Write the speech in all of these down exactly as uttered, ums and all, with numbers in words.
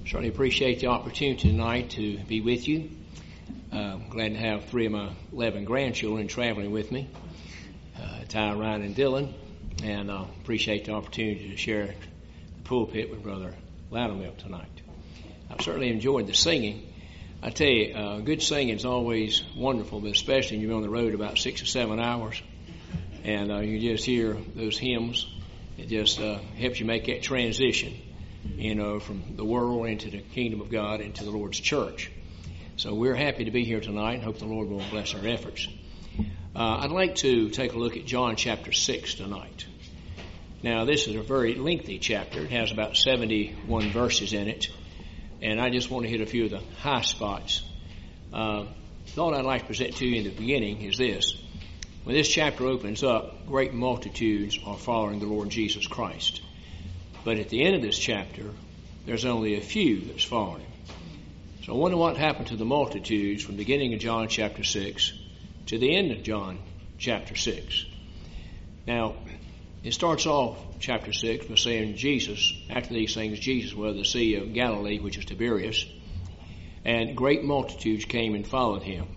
Certainly appreciate the opportunity tonight to be with you. Uh, glad to have three of my eleven grandchildren traveling with me, uh, Ty, Ryan, and Dylan, and uh, appreciate the opportunity to share the pulpit with Brother Loudermilk tonight. I've certainly enjoyed the singing. I tell you, uh, good singing is always wonderful, but especially when you're on the road about six or seven hours, and uh, you just hear those hymns. It just uh, helps you make that transition, you know, from the world into the kingdom of God, into the Lord's church. So we're happy to be here tonight and hope the Lord will bless our efforts. Uh, I'd like to take a look at John chapter six tonight. Now, this is a very lengthy chapter. It has about seventy-one verses in it, and I just want to hit a few of the high spots. Uh, thought I'd like to present to you in the beginning is this. When this chapter opens up, great multitudes are following the Lord Jesus Christ. But at the end of this chapter, there's only a few that's following him. So I wonder what happened to the multitudes from the beginning of John chapter six to the end of John chapter six. Now, it starts off chapter six by saying Jesus, after these things, Jesus was at the Sea of Galilee, which is Tiberias, and great multitudes came and followed him.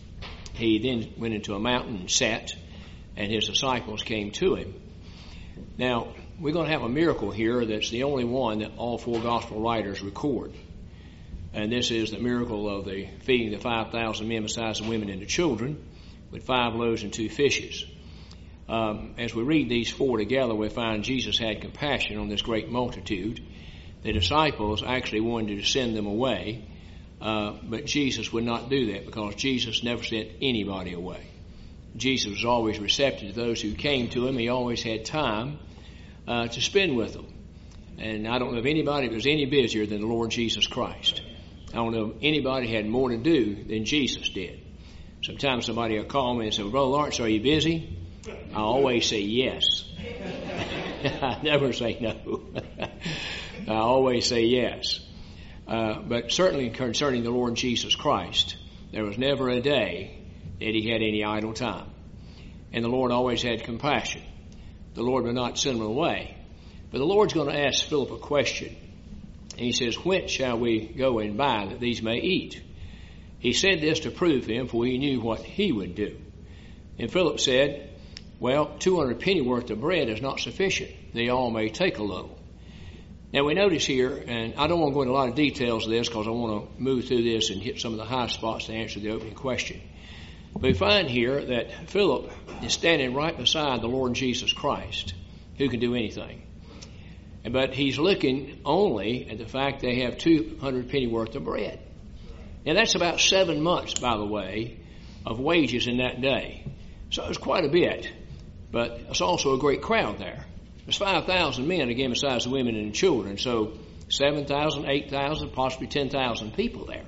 He then went into a mountain and sat, and his disciples came to him. Now, we're going to have a miracle here that's the only one that all four gospel writers record. And this is the miracle of the feeding the five thousand men besides the women and the children with five loaves and two fishes. Um, as we read these four together, we find Jesus had compassion on this great multitude. The disciples actually wanted to send them away, uh, but Jesus would not do that because Jesus never sent anybody away. Jesus was always receptive to those who came to him. He always had time uh, to spend with them. And I don't know of anybody that was any busier than the Lord Jesus Christ. I don't know if anybody had more to do than Jesus did. Sometimes somebody will call me and say, well, Brother Lawrence, are you busy? I always say yes. I never say no. I always say yes. Uh, but certainly concerning the Lord Jesus Christ, there was never a day that he had any idle time. And the Lord always had compassion. The Lord would not send them away. But the Lord's going to ask Philip a question. And he says, whence shall we go and buy that these may eat? He said this to prove him, for he knew what he would do. And Philip said, well, two hundred pennyworth of bread is not sufficient. They all may take a little. Now we notice here, and I don't want to go into a lot of details of this because I want to move through this and hit some of the high spots to answer the opening question. But we find here that Philip is standing right beside the Lord Jesus Christ, who can do anything. But he's looking only at the fact they have two hundred pennyworth of bread. Now that's about seven months, by the way, of wages in that day. So it's quite a bit. But it's also a great crowd there. There's five thousand men, again, besides the women and the children. So seven thousand, eight thousand, possibly ten thousand people there.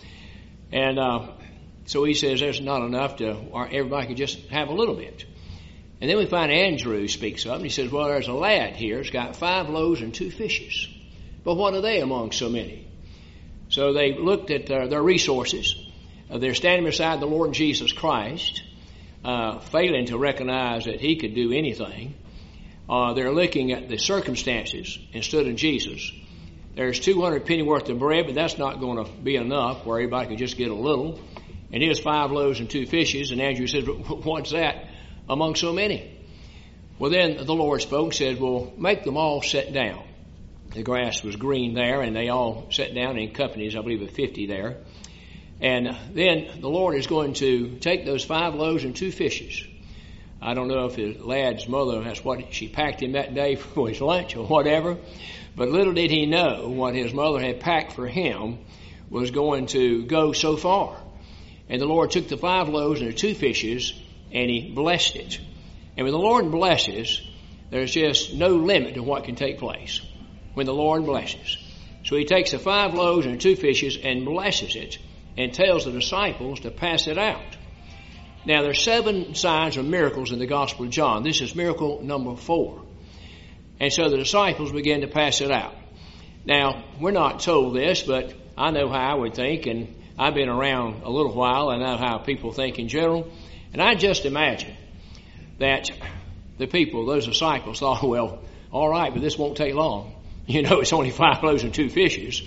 And uh, so he says there's not enough to, or everybody could just have a little bit. And then we find Andrew speaks up and he says, well, there's a lad here. He's got five loaves and two fishes. But what are they among so many? So they looked at their, their resources. Uh, they're standing beside the Lord Jesus Christ, uh, failing to recognize that he could do anything. Uh, they're looking at the circumstances instead of Jesus. There's two hundred pennyworth of bread, but that's not going to be enough where everybody could just get a little. And here's five loaves and two fishes. And Andrew says, what's that among so many? Well, then the Lord spoke and said, well, make them all sit down. The grass was green there, and they all sat down in companies, I believe, of fifty there. And then the Lord is going to take those five loaves and two fishes. I don't know if the lad's mother, that's what she packed him that day for his lunch or whatever. But little did he know what his mother had packed for him was going to go so far. And the Lord took the five loaves and the two fishes, and he blessed it. And when the Lord blesses, there's just no limit to what can take place when the Lord blesses. So he takes the five loaves and the two fishes and blesses it and tells the disciples to pass it out. Now, there's seven signs or miracles in the Gospel of John. This is miracle number four. And so the disciples begin to pass it out. Now, we're not told this, but I know how I would think, and I've been around a little while. I know how people think in general. And I just imagine that the people, those disciples, thought, well, all right, but this won't take long. You know, it's only five loaves and two fishes.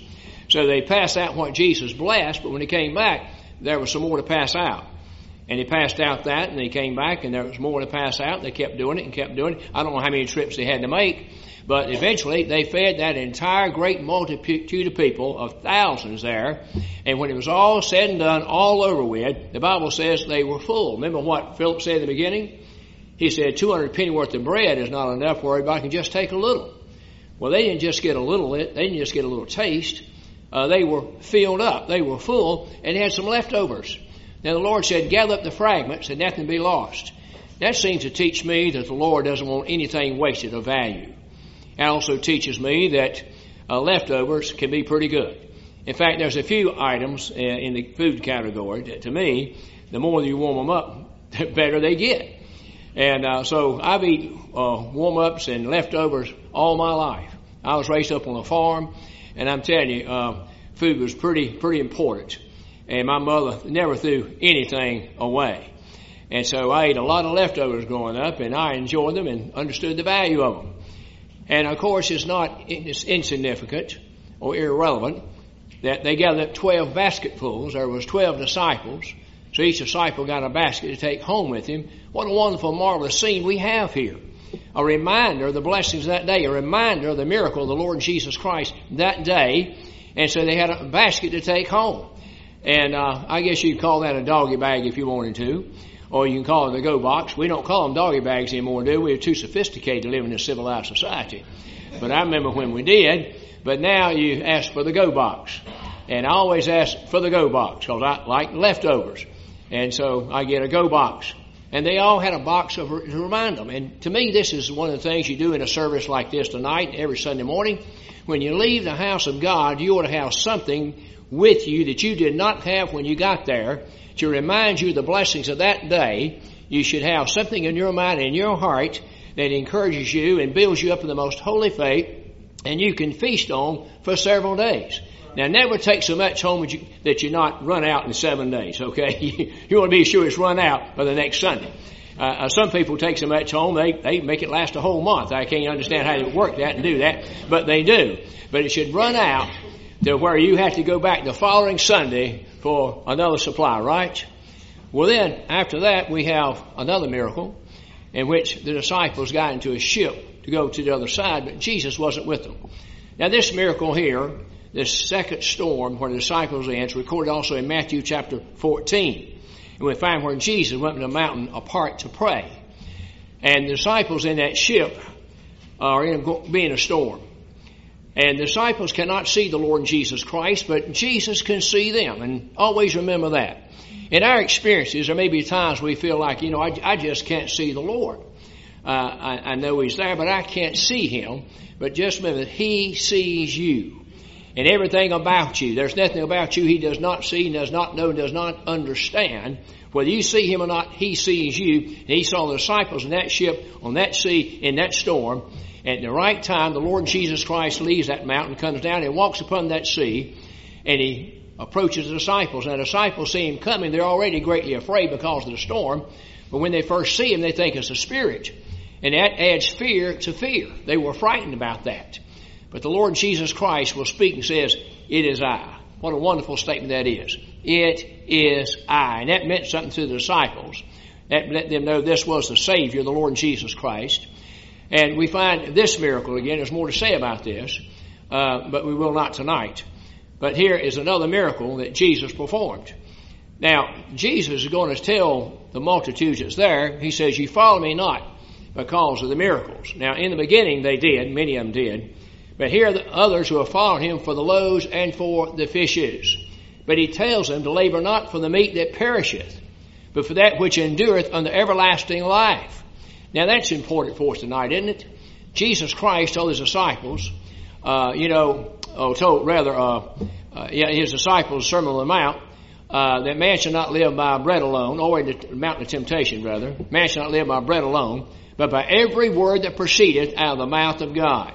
So they passed out what Jesus blessed, but when he came back, there was some more to pass out. And he passed out that, and he came back, and there was more to pass out. They kept doing it and kept doing it. I don't know how many trips they had to make, but eventually they fed that entire great multitude of people, of thousands there. And when it was all said and done, all over with, the Bible says they were full. Remember what Philip said in the beginning? He said, two hundred penny worth of bread is not enough where everybody can just take a little. Well, they didn't just get a little, they didn't just get a little taste. Uh, they were filled up. They were full, and they had some leftovers. Now the Lord said, gather up the fragments and nothing be lost. That seems to teach me that the Lord doesn't want anything wasted of value. It also teaches me that uh, leftovers can be pretty good. In fact, there's a few items uh, in the food category that, to me, the more you warm them up, the better they get. And uh, so I've eaten uh, warm-ups and leftovers all my life. I was raised up on a farm, and I'm telling you, uh, food was pretty pretty important. And my mother never threw anything away. And so I ate a lot of leftovers growing up, and I enjoyed them and understood the value of them. And, of course, it's not it's insignificant or irrelevant that they gathered up twelve basketfuls. There was twelve disciples. So each disciple got a basket to take home with him. What a wonderful, marvelous scene we have here. A reminder of the blessings of that day, a reminder of the miracle of the Lord Jesus Christ that day. And so they had a basket to take home. And uh, I guess you'd call that a doggy bag if you wanted to. Or you can call it a go box. We don't call them doggy bags anymore, do we? We're too sophisticated to live in a civilized society. But I remember when we did. But now you ask for the go box. And I always ask for the go box because I like leftovers. And so I get a go box. And they all had a box of, to remind them. And to me, this is one of the things you do in a service like this tonight, every Sunday morning. When you leave the house of God, you ought to have something with you that you did not have when you got there to remind you of the blessings of that day. You should have something in your mind and in your heart that encourages you and builds you up in the most holy faith, and you can feast on for several days. Now, never take so much home that you, that you not run out in seven days, okay? You, you want to be sure it's run out by the next Sunday. Uh, some people take so much home, they, they make it last a whole month. I can't understand how they work that and do that, but they do. But it should run out to where you have to go back the following Sunday for another supply, right? Well, then, after that, we have another miracle in which the disciples got into a ship to go to the other side, but Jesus wasn't with them. Now, this miracle here, this second storm where the disciples are in, is recorded also in Matthew chapter fourteen. And we find where Jesus went to the mountain apart to pray. And the disciples in that ship are in being a storm. And the disciples cannot see the Lord Jesus Christ, but Jesus can see them. And always remember that. In our experiences, there may be times we feel like, you know, I, I just can't see the Lord. Uh, I, I know He's there, but I can't see Him. But just remember that He sees you. And everything about you. There's nothing about you He does not see, does not know, does not understand. Whether you see Him or not, He sees you. And He saw the disciples in that ship, on that sea, in that storm. And at the right time, the Lord Jesus Christ leaves that mountain, comes down and walks upon that sea. And He approaches the disciples. And the disciples see Him coming. They're already greatly afraid because of the storm. But when they first see Him, they think it's a spirit. And that adds fear to fear. They were frightened about that. But the Lord Jesus Christ will speak and says, "It is I." What a wonderful statement that is. It is I. And that meant something to the disciples. That let them know this was the Savior, the Lord Jesus Christ. And we find this miracle again. There's more to say about this, uh, but we will not tonight. But here is another miracle that Jesus performed. Now, Jesus is going to tell the multitudes that's there, He says, "You follow me not because of the miracles." Now, in the beginning they did. Many of them did. But here are the others who have followed Him for the loaves and for the fishes. But He tells them to labor not for the meat that perisheth, but for that which endureth unto everlasting life. Now that's important for us tonight, isn't it? Jesus Christ told His disciples, uh, you know, oh, told rather, uh, uh, yeah, His disciples, Sermon on the Mount, uh, that man shall not live by bread alone, or in the mountain of temptation, rather. Man shall not live by bread alone, but by every word that proceedeth out of the mouth of God.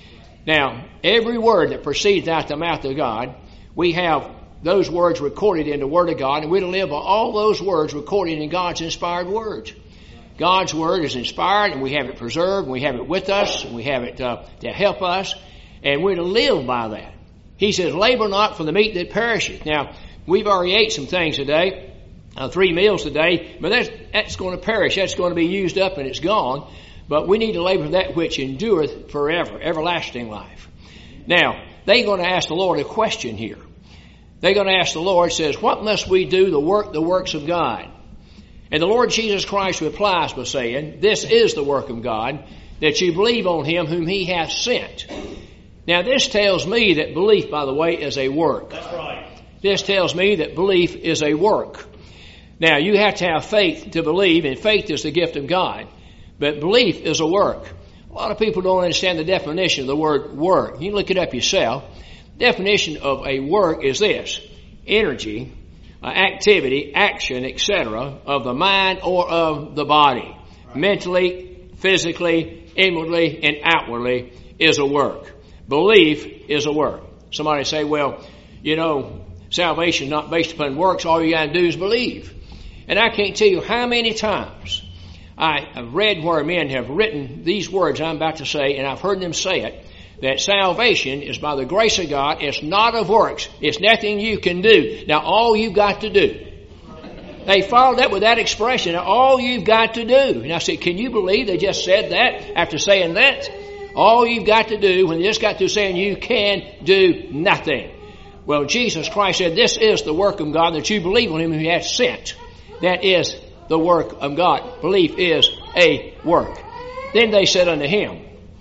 Now, every word that proceeds out of the mouth of God, we have those words recorded in the Word of God, and we're to live by all those words recorded in God's inspired words. God's Word is inspired, and we have it preserved, and we have it with us, and we have it uh, to help us, and we're to live by that. He says, labor not for the meat that perisheth. Now, we've already ate some things today, uh, three meals today, but that's, that's going to perish. That's going to be used up and it's gone. But we need to labor for that which endureth forever, everlasting life. Now, they're going to ask the Lord a question here. They're going to ask the Lord, says, what must we do to work the works of God? And the Lord Jesus Christ replies by saying, this is the work of God, that you believe on him whom he hath sent. Now, this tells me that belief, by the way, is a work. That's right. This tells me that belief is a work. Now, you have to have faith to believe, and faith is the gift of God. But belief is a work. A lot of people don't understand the definition of the word work. You can look it up yourself. Definition of a work is this: energy, uh, activity, action, et cetera, of the mind or of the body. Right. Mentally, physically, inwardly, and outwardly is a work. Belief is a work. Somebody say, well, you know, salvation is not based upon works. All you got to do is believe. And I can't tell you how many times I have read where men have written these words I'm about to say, and I've heard them say it, that salvation is by the grace of God. It's not of works. It's nothing you can do. Now, all you've got to do. They followed up with that expression, all you've got to do. And I said, can you believe they just said that after saying that? All you've got to do, when they just got through saying you can do nothing. Well, Jesus Christ said, this is the work of God, that you believe on him who hath sent. That is the work of God. Belief is a work. Then they said unto him,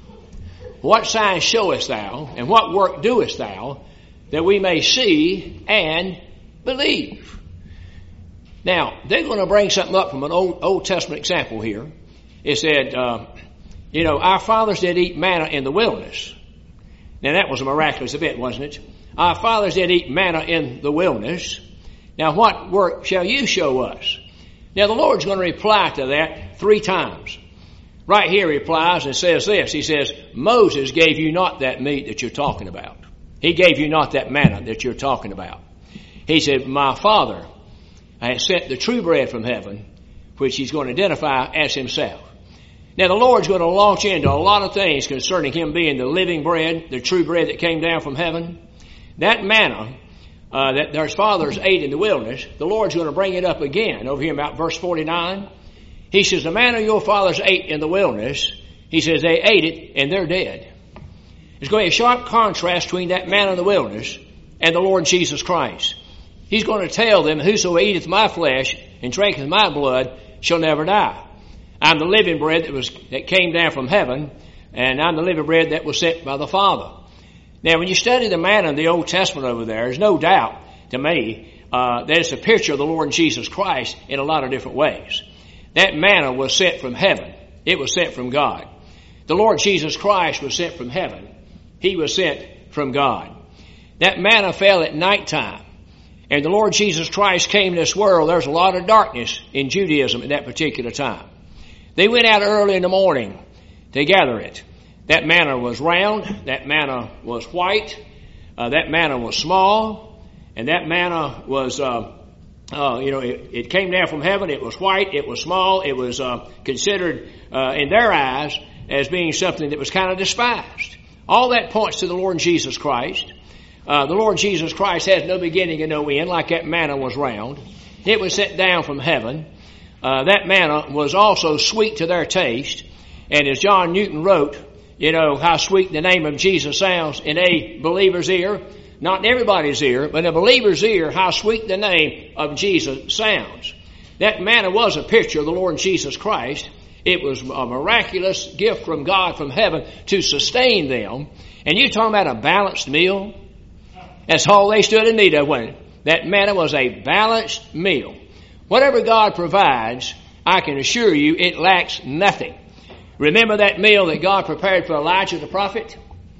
what sign showest thou, and what work doest thou, that we may see and believe? Now, they're going to bring something up from an Old, Old Testament example here. It said, uh, you know, our fathers did eat manna in the wilderness. Now, that was a miraculous event, wasn't it? Our fathers did eat manna in the wilderness. Now, what work shall you show us? Now, the Lord's going to reply to that three times. Right here he replies and says this. He says, Moses gave you not that meat that you're talking about. He gave you not that manna that you're talking about. He said, my Father has sent the true bread from heaven, which he's going to identify as himself. Now, the Lord's going to launch into a lot of things concerning him being the living bread, the true bread that came down from heaven. That manna uh, that their fathers ate in the wilderness, the Lord's going to bring it up again over here about verse forty-nine. He says, the manna your fathers ate in the wilderness, he says they ate it and they're dead. There's going to be a sharp contrast between that manna in the wilderness and the Lord Jesus Christ. He's going to tell them, whoso eateth my flesh and drinketh my blood shall never die. I'm the living bread that was that came down from heaven, and I'm the living bread that was sent by the Father. Now, when you study the manna in the Old Testament over there, there's no doubt to me uh, that it's a picture of the Lord Jesus Christ in a lot of different ways. That manna was sent from heaven. It was sent from God. The Lord Jesus Christ was sent from heaven. He was sent from God. That manna fell at nighttime. And the Lord Jesus Christ came to this world. There was a lot of darkness in Judaism at that particular time. They went out early in the morning to gather it. That manna was round. That manna was white. Uh, that manna was small. And that manna was... Uh, Uh, you know, it, it came down from heaven. It was white. It was small. It was uh, considered uh, in their eyes as being something that was kind of despised. All that points to the Lord Jesus Christ. Uh, the Lord Jesus Christ has no beginning and no end, like that manna was round. It was sent down from heaven. Uh, that manna was also sweet to their taste. And as John Newton wrote, you know, how sweet the name of Jesus sounds in a believer's ear. Not in everybody's ear, but in a believer's ear, how sweet the name of Jesus sounds. That manna was a picture of the Lord Jesus Christ. It was a miraculous gift from God from heaven to sustain them. And you're talking about a balanced meal? That's all they stood in need of, wasn't it? That manna was a balanced meal. Whatever God provides, I can assure you it lacks nothing. Remember that meal that God prepared for Elijah the prophet?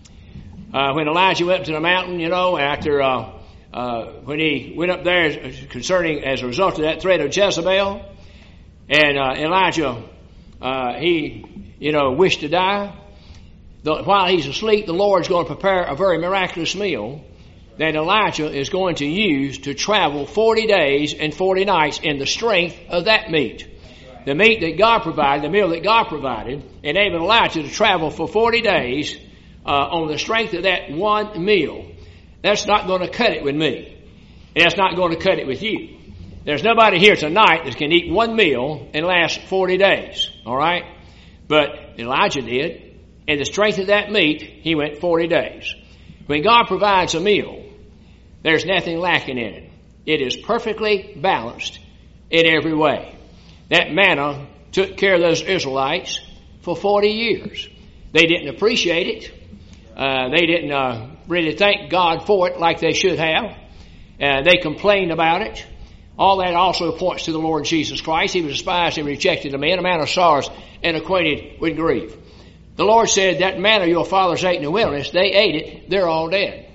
Uh, when Elijah went up to the mountain, you know, after, uh, uh, when he went up there concerning, as a result of that threat of Jezebel, and, uh, Elijah, uh, he, you know, wished to die. The, while he's asleep, the Lord's going to prepare a very miraculous meal that Elijah is going to use to travel forty days and forty nights in the strength of that meat. The meat that God provided, the meal that God provided, enabled Elijah to travel for forty days Uh, on the strength of that one meal. That's not going to cut it with me. And that's not going to cut it with you. There's nobody here tonight that can eat one meal and last forty days. All right? But Elijah did. And the strength of that meat, he went forty days. When God provides a meal, there's nothing lacking in it. It is perfectly balanced in every way. That manna took care of those Israelites for forty years. They didn't appreciate it. Uh, they didn't uh, really thank God for it like they should have. Uh, they complained about it. All that also points to the Lord Jesus Christ. He was despised and rejected of men, a man of sorrows and acquainted with grief. The Lord said, that manna your fathers ate in the wilderness, they ate it, they're all dead.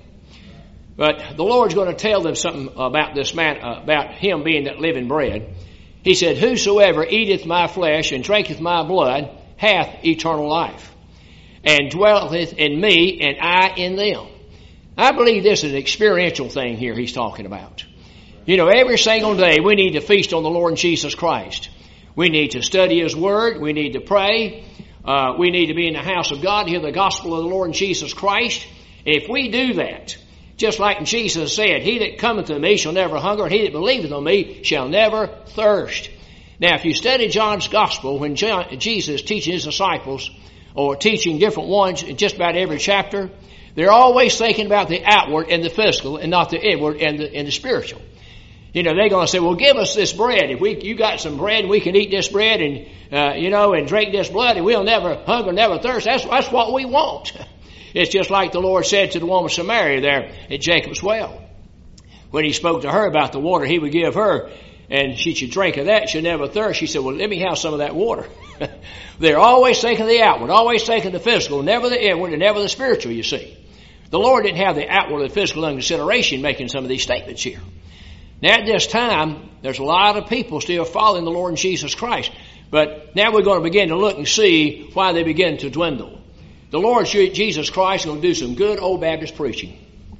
But the Lord's going to tell them something about this man, uh, about him being that living bread. He said, whosoever eateth my flesh and drinketh my blood hath eternal life, and dwelleth in me, and I in them. I believe this is an experiential thing here he's talking about. You know, every single day we need to feast on the Lord Jesus Christ. We need to study His Word. We need to pray. Uh, we need to be in the house of God, hear the gospel of the Lord Jesus Christ. And if we do that, just like Jesus said, he that cometh to me shall never hunger, and he that believeth on me shall never thirst. Now, if you study John's gospel, when John, Jesus is teaching his disciples, or teaching different ones in just about every chapter, they're always thinking about the outward and the physical, and not the inward and the, and the spiritual. You know, they're going to say, well, give us this bread. If we, you got some bread, we can eat this bread and, uh, you know, and drink this blood, and we'll never hunger, never thirst. That's, that's what we want. It's just like the Lord said to the woman of Samaria there at Jacob's well. When he spoke to her about the water he would give her, and she should drink of that, she'll never thirst. She said, well, let me have some of that water. They're always thinking the outward, always thinking the physical, never the inward, and never the spiritual, you see. The Lord didn't have the outward and physical under consideration making some of these statements here. Now, at this time, there's a lot of people still following the Lord Jesus Christ. But now we're going to begin to look and see why they begin to dwindle. The Lord Jesus Christ is going to do some good old Baptist preaching.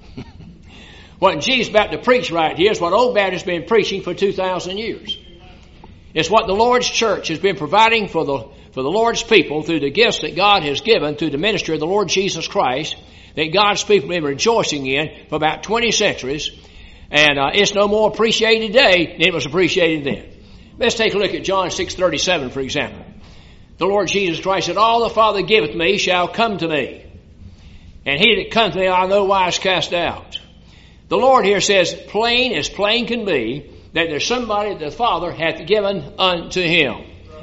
What Jesus is about to preach right here is what old Baptist has been preaching for two thousand years. It's what the Lord's church has been providing for the, for the Lord's people through the gifts that God has given through the ministry of the Lord Jesus Christ, that God's people have been rejoicing in for about twenty centuries. And uh, it's no more appreciated today than it was appreciated then. Let's take a look at John six thirty-seven, for example. The Lord Jesus Christ said, all the Father giveth me shall come to me, and he that cometh to me I'll no wise cast out. The Lord here says, plain as plain can be, that there's somebody that the Father hath given unto him.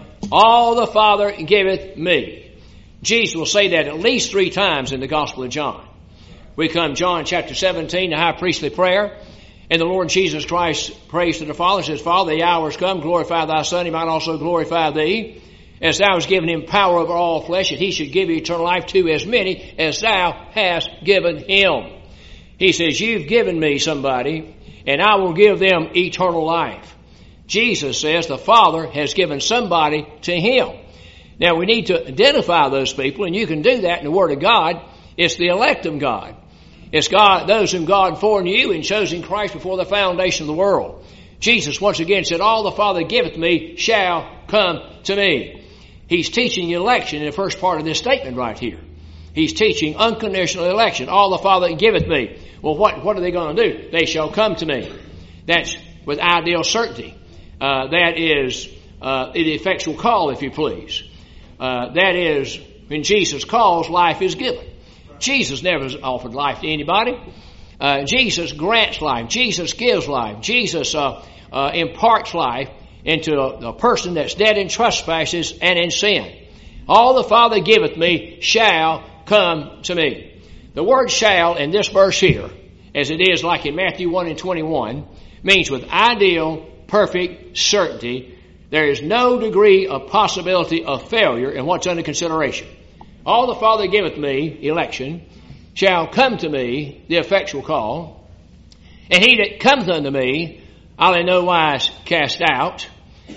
All the Father giveth me. Jesus will say that at least three times in the Gospel of John. We come John chapter seventeen, the high priestly prayer. And the Lord Jesus Christ prays to the Father, says, Father, the hour is come, glorify thy Son, he might also glorify thee, as thou hast given him power over all flesh, that he should give eternal life to as many as thou hast given him. He says, you've given me somebody, and I will give them eternal life. Jesus says the Father has given somebody to him. Now, we need to identify those people, and you can do that in the Word of God. It's the elect of God. It's God, those whom God foreknew and chose in Christ before the foundation of the world. Jesus once again said, all the Father giveth me shall come to me. He's teaching election in the first part of this statement right here. He's teaching unconditional election. All the Father giveth me. Well, what, what are they going to do? They shall come to me. That's with ideal certainty. Uh, that is uh, the effectual call, if you please. Uh, that is, when Jesus calls, life is given. Jesus never offered life to anybody. Uh, Jesus grants life. Jesus gives life. Jesus uh, uh, imparts life into a, a person that's dead in trespasses and in sin. All the Father giveth me shall come to me. The word shall in this verse here, as it is like in Matthew one and twenty-one, means with ideal, perfect certainty. There is no degree of possibility of failure in what's under consideration. All the Father giveth me, election, shall come to me, the effectual call. And he that cometh unto me, I'll in no wise cast out.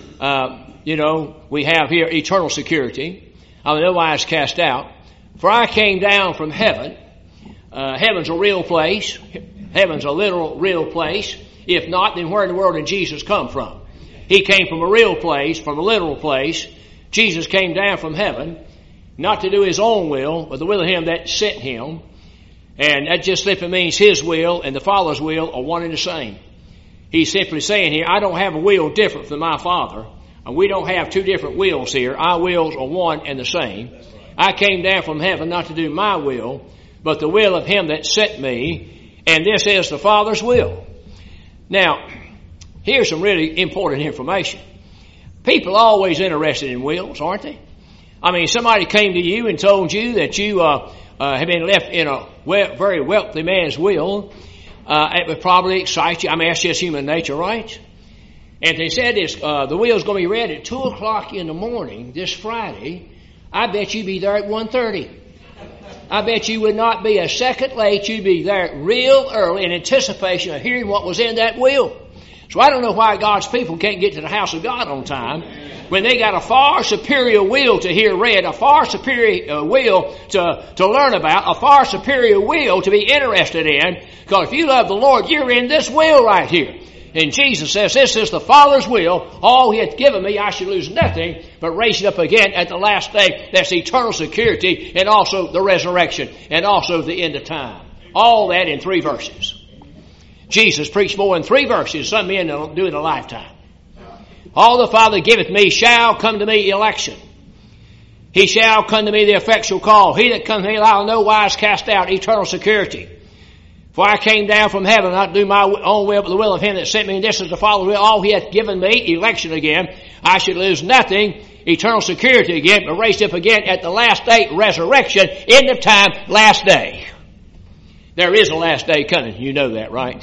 Uh, you know, we have here eternal security. I'll in no wise cast out. For I came down from heaven. Uh, heaven's a real place. Heaven's a literal, real place. If not, then where in the world did Jesus come from? He came from a real place, from a literal place. Jesus came down from heaven, not to do his own will, but the will of him that sent him. And that just simply means His will and the Father's will are one and the same. He's simply saying here, I don't have a will different from my Father. And we don't have two different wills here. Our wills are one and the same. I came down from heaven not to do my will, but the will of Him that sent me. And this is the Father's will. Now, here's some really important information. People are always interested in wills, aren't they? I mean, somebody came to you and told you that you uh, uh, have been left in a we- very wealthy man's will. Uh, it would probably excite you. I mean, that's just human nature, right? And they said this, uh, the will's going to be read at two o'clock in the morning this Friday. I bet you'd be there at one thirty. I bet you would not be a second late. You'd be there real early in anticipation of hearing what was in that will. So I don't know why God's people can't get to the house of God on time when they got a far superior will to hear read, a far superior uh, will to, to learn about, a far superior will to be interested in. Because if you love the Lord, you're in this will right here. And Jesus says, this is the Father's will. All He hath given me, I should lose nothing, but raise it up again at the last day. That's eternal security and also the resurrection and also the end of time. All that in three verses. Jesus preached more in three verses. Some men don't do it in a lifetime. All the Father giveth me shall come to me election. He shall come to me the effectual call. He that comes to me I'll no wise cast out, eternal security. For I came down from heaven not to do my own will, but the will of Him that sent me. And this is the Father's will. All He hath given me, election again. I should lose nothing, eternal security again, but raised up again at the last day, resurrection, end of time, last day. There is a last day coming. You know that, right?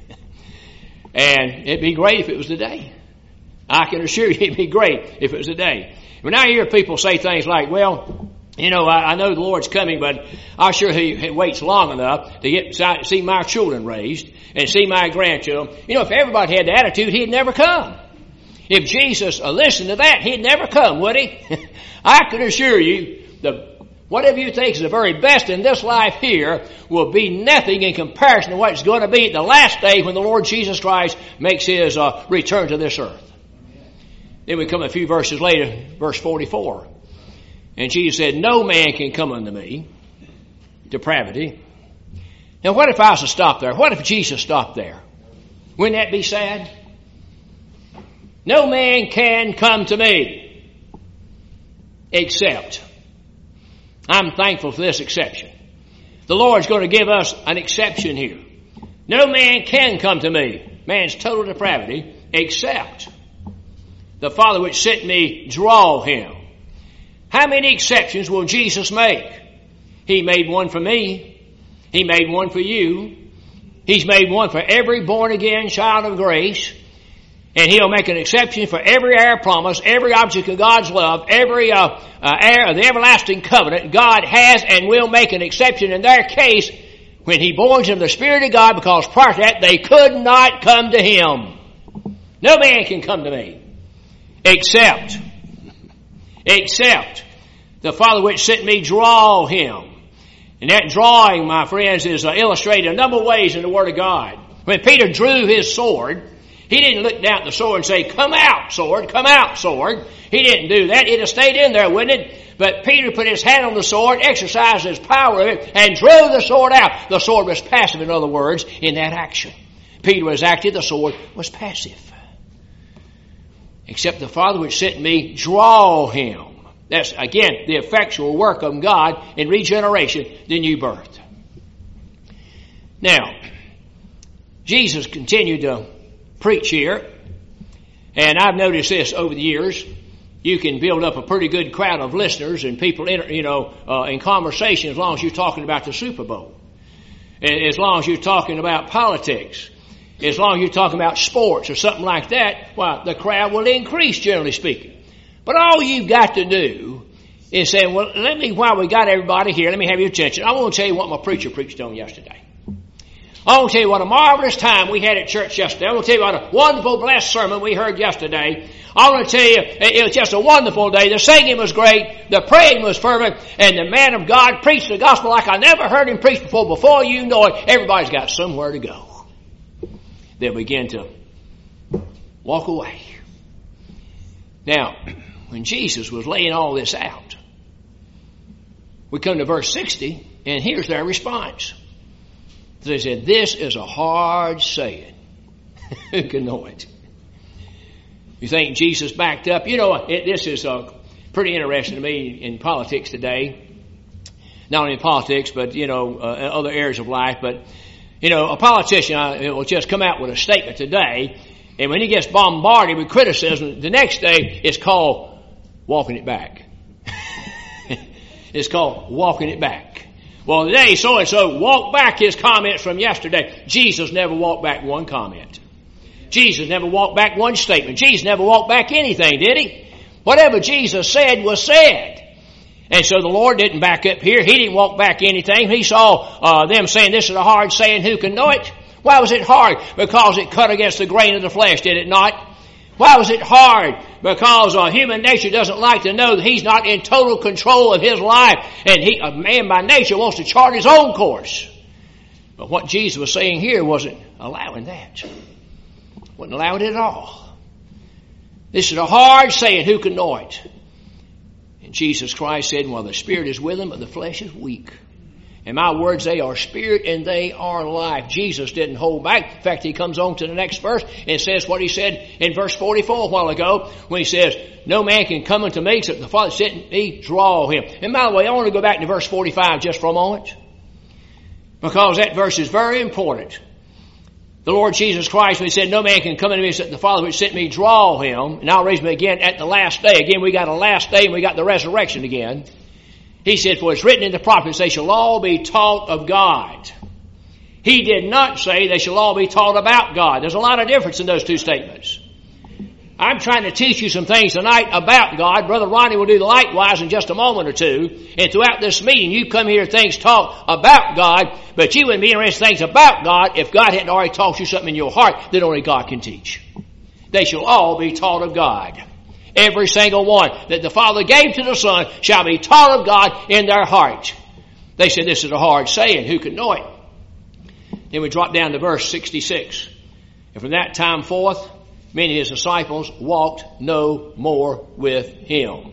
And it'd be great if it was today. I can assure you it'd be great if it was today. When I hear people say things like, well, you know, I, I know the Lord's coming, but I'm sure he, he waits long enough to get see my children raised and see my grandchildren. You know, if everybody had the attitude, He'd never come. If Jesus uh, listened to that, He'd never come, would He? I can assure you, the whatever you think is the very best in this life here will be nothing in comparison to what's going to be at the last day when the Lord Jesus Christ makes His uh, return to this earth. Then we come a few verses later, verse forty-four. And Jesus said, no man can come unto me, depravity. Now what if I was to stop there? What if Jesus stopped there? Wouldn't that be sad? No man can come to me except. I'm thankful for this exception. The Lord's going to give us an exception here. No man can come to me, man's total depravity, except the Father which sent me draw him. How many exceptions will Jesus make? He made one for me. He made one for you. He's made one for every born-again child of grace. And He'll make an exception for every heir promise, every object of God's love, every uh, uh, heir of the everlasting covenant. God has and will make an exception in their case when He borns them the Spirit of God, because prior to that they could not come to Him. No man can come to me except, except the Father which sent me draw him. And that drawing, my friends, is uh, illustrated a number of ways in the Word of God. When Peter drew his sword, he didn't look down at the sword and say, come out, sword, come out, sword. He didn't do that. It'd have stayed in there, wouldn't it? But Peter put his hand on the sword, exercised his power of it, and drew the sword out. The sword was passive, in other words, in that action. Peter was active, the sword was passive. Except the Father which sent me draw him. That's, again, the effectual work of God in regeneration, the new birth. Now, Jesus continued to preach here, and I've noticed this over the years. You can build up a pretty good crowd of listeners and people, in, you know, uh, in conversation as long as you're talking about the Super Bowl, as long as you're talking about politics, as long as you're talking about sports or something like that. Well, the crowd will increase, generally speaking. But all you've got to do is say, well, let me, while we got everybody here, let me have your attention. I want to tell you what my preacher preached on yesterday. I want to tell you what a marvelous time we had at church yesterday. I want to tell you what a wonderful, blessed sermon we heard yesterday. I want to tell you it was just a wonderful day. The singing was great. The praying was fervent. And the man of God preached the gospel like I never heard him preach before. Before you know it, everybody's got somewhere to go. They'll begin to walk away. Now, when Jesus was laying all this out, we come to verse sixty, and here's their response. So they said, this is a hard saying. Who can know it? You think Jesus backed up? You know, it, this is uh, pretty interesting to me in politics today. Not only in politics, but, you know, uh, other areas of life. But, you know, a politician uh, will just come out with a statement today, and when he gets bombarded with criticism, the next day it's called walking it back. It's called walking it back. Well, today so-and-so walked back his comments from yesterday. Jesus never walked back one comment. Jesus never walked back one statement. Jesus never walked back anything, did he? Whatever Jesus said was said. And so the Lord didn't back up here. He didn't walk back anything. He saw uh, them saying, this is a hard saying, who can know it? Why was it hard? Because it cut against the grain of the flesh, did it not? Why was it hard? Because uh, human nature doesn't like to know that he's not in total control of his life. And he, a man by nature wants to chart his own course. But what Jesus was saying here wasn't allowing that. Wasn't allowing it at all. This is a hard saying, who can know it? And Jesus Christ said, well, the spirit is willing, but the flesh is weak. And my words, they are spirit and they are life. Jesus didn't hold back. In fact, he comes on to the next verse and says what he said in verse forty-four a while ago when he says, no man can come unto me except the Father sent me, draw him. And by the way, I want to go back to verse forty-five just for a moment, because that verse is very important. The Lord Jesus Christ, when he said, no man can come unto me except the Father which sent me, draw him. And I'll raise him again at the last day. Again, we got a last day and we got the resurrection again. He said, for it's written in the prophets, they shall all be taught of God. He did not say they shall all be taught about God. There's a lot of difference in those two statements. I'm trying to teach you some things tonight about God. Brother Ronnie will do the likewise in just a moment or two. And throughout this meeting, you come here things taught about God, but you wouldn't be interested in things about God if God hadn't already taught you something in your heart that only God can teach. They shall all be taught of God. Every single one that the Father gave to the Son shall be taught of God in their heart. They said this is a hard saying. Who can know it? Then we drop down to verse sixty-six. And from that time forth, many of his disciples walked no more with him.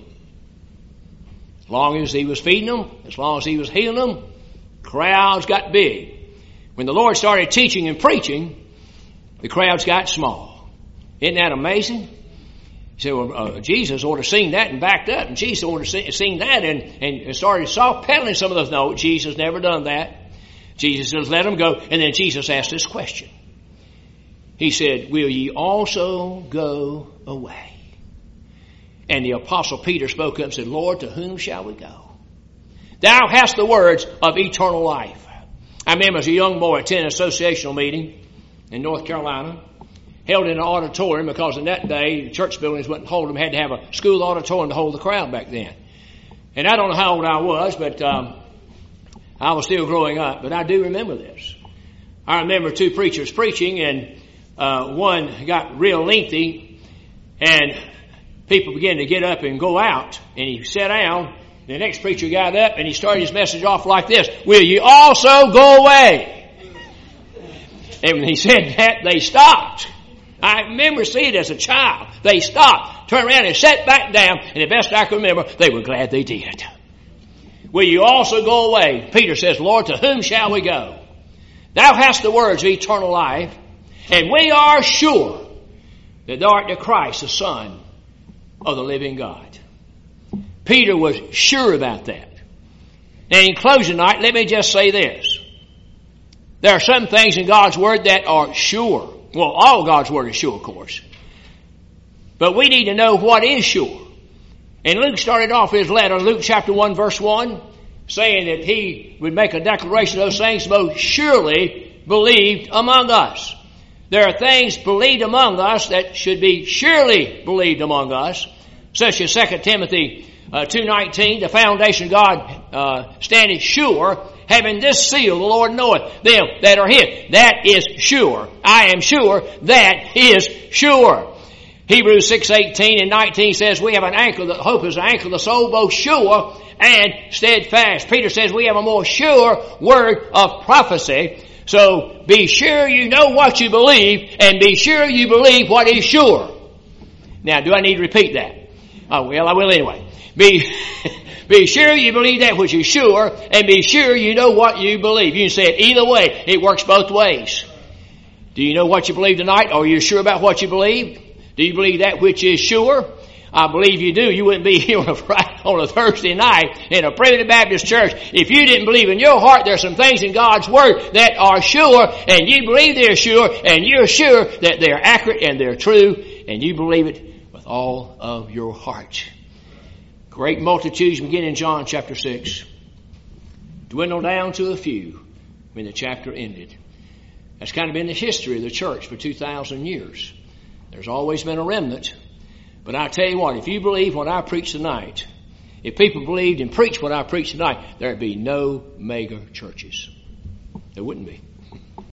As long as he was feeding them, as long as he was healing them, crowds got big. When the Lord started teaching and preaching, the crowds got small. Isn't that amazing? He said, well, uh, Jesus ought to sing that and backed up. And Jesus ought to sing, sing that and, and started soft pedaling some of those. No, Jesus never done that. Jesus just let them go. And then Jesus asked this question. He said, will ye also go away? And the apostle Peter spoke up and said, Lord, to whom shall we go? Thou hast the words of eternal life. I remember as a young boy attending an associational meeting in North Carolina, held in an auditorium, because in that day, church buildings wouldn't hold them, had to have a school auditorium to hold the crowd back then. And I don't know how old I was, but um, I was still growing up, but I do remember this. I remember two preachers preaching, and uh, one got real lengthy, and people began to get up and go out, and he sat down. The next preacher got up, and he started his message off like this, will you also go away? And when he said that, they stopped. I remember seeing it as a child. They stopped, turned around and sat back down, and the best I can remember, they were glad they did. Will you also go away? Peter says, Lord, to whom shall we go? Thou hast the words of eternal life, and we are sure that thou art the Christ, the Son of the living God. Peter was sure about that. Now, in closing tonight, let me just say this. There are some things in God's Word that are sure. Well, all God's Word is sure, of course. But we need to know what is sure. And Luke started off his letter, Luke chapter one, verse one, saying that he would make a declaration of those things most surely believed among us. There are things believed among us that should be surely believed among us, such as Second Timothy uh, two nineteen, the foundation of God uh, standeth sure, having this seal, the Lord knoweth them that are his. That is sure. I am sure that is sure. Hebrews six eighteen and nineteen says we have an anchor, that hope is an anchor of the soul, both sure and steadfast. Peter says we have a more sure word of prophecy. So be sure you know what you believe, and be sure you believe what is sure. Now, do I need to repeat that? Oh, well, I will anyway. Be, Be sure you believe that which is sure, and be sure you know what you believe. You can say it either way. It works both ways. Do you know what you believe tonight? Are you sure about what you believe? Do you believe that which is sure? I believe you do. You wouldn't be here on a Friday, on a Thursday night in a Primitive Baptist church if you didn't believe in your heart there's some things in God's Word that are sure, and you believe they're sure, and you're sure that they're accurate and they're true, and you believe it with all of your heart. Great multitudes begin in John chapter six. Dwindle down to a few when the chapter ended. That's kind of been the history of the church for two thousand years. There's always been a remnant. But I tell you what, if you believe what I preach tonight, if people believed and preached what I preach tonight, there'd be no mega churches. There wouldn't be.